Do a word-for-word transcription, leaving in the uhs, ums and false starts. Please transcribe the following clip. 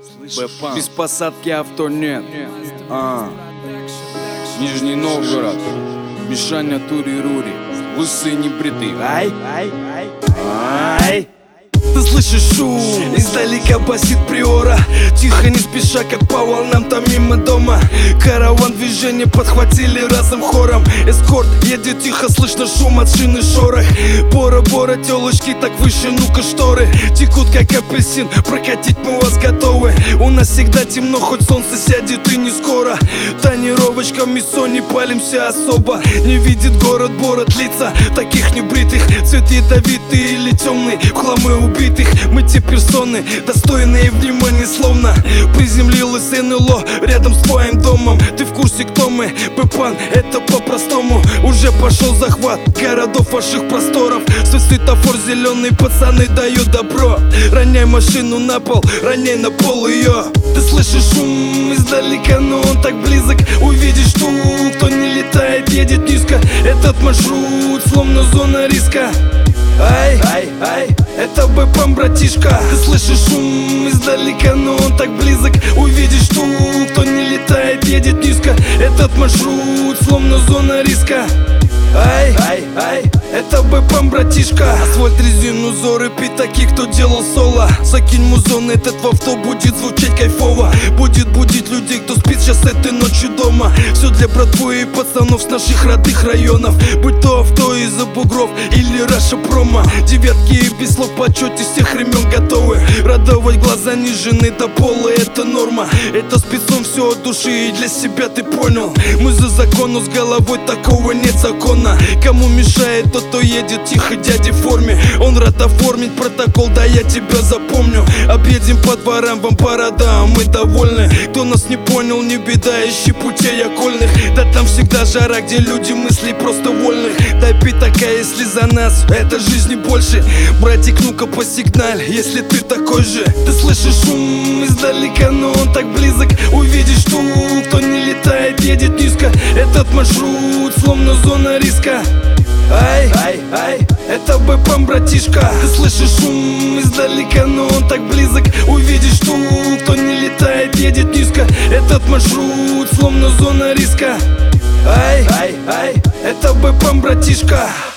Без посадки авто нет. А. Нижний Новгород, Мишаня Тури-Рури, лысый небритый. Ай, ай, ай, ай. Ты слышишь шум, издалека басит приора. Тихо, не спеша, как по волнам там мимо дома. Караван движения подхватили разом хором. Эскорт едет тихо, слышно шум от шины, шорох. Бора-бора, телочки так выше, ну-ка шторы текут как апельсин, прокатить мы вас готовы. У нас всегда темно, хоть солнце сядет и не скоро. Тонировочка, миссо, не палимся особо. Не видит город, бород лица таких небритых. Цвет ядовитый или темный, в хламы убитых. Мы те персоны, достойные внимания, словно приземлилось эн эл о рядом с твоим домом. Ты в курсе, кто мы? Бэпан, это по-простому. Уже пошел захват городов ваших просторов. Свой светофор зеленый, пацаны дают добро. Роняй машину на пол, роняй на пол ее. Ты слышишь шум издалека, но он так близок. Увидишь ту, кто не летает, едет низко. Этот маршрут словно зона риска. Ай, ай, ай, это Бэпан, братишка. Ты слышишь шум издалека, но он так близок. Увидишь ту, кто не летает, едет низко. Этот маршрут словно зона риска. Ай, ай, ай, это Бэпан, братишка. Асфальт, резину, зоры, пятаки, кто делал соло. Закинь музон, этот в авто будет звучать кайфово. Будет будить людей, кто спит сейчас этой ночью дома. Все для братвы и пацанов с наших родных районов. Будь то авто из-за бугров или Раша промо. Девятки и без слов почете всех времен готовы. Радовать глаза нижены до пола, это норма. Это спецом все от души и для себя ты понял. Мы за закон, но с головой такого нет закона. Кому мешает, тот, кто едет тихо, дядя в форме. Он рад оформить протокол, да я тебя запомню. Объедем по дворам, вам пора, да, мы довольны. Кто нас не понял, не беда, ищи путей окольных. Да там всегда жара, где люди мыслей просто вольных. Дай пить такая, если за нас, это жизни больше. Братик, ну-ка посигналь, если ты такой же. Ты слышишь шум издалека, но он так близок. Увидишь ту, кто не летает, едет низко. Этот маршрут словно зона риска. Ай, ай, ай, это Бэпан, братишка. Ты слышишь шум издалека, но он так близок. Увидишь ту, кто не летает, едет низко. Этот маршрут словно зона риска. Ай, ай, ай, это Бэпан, братишка.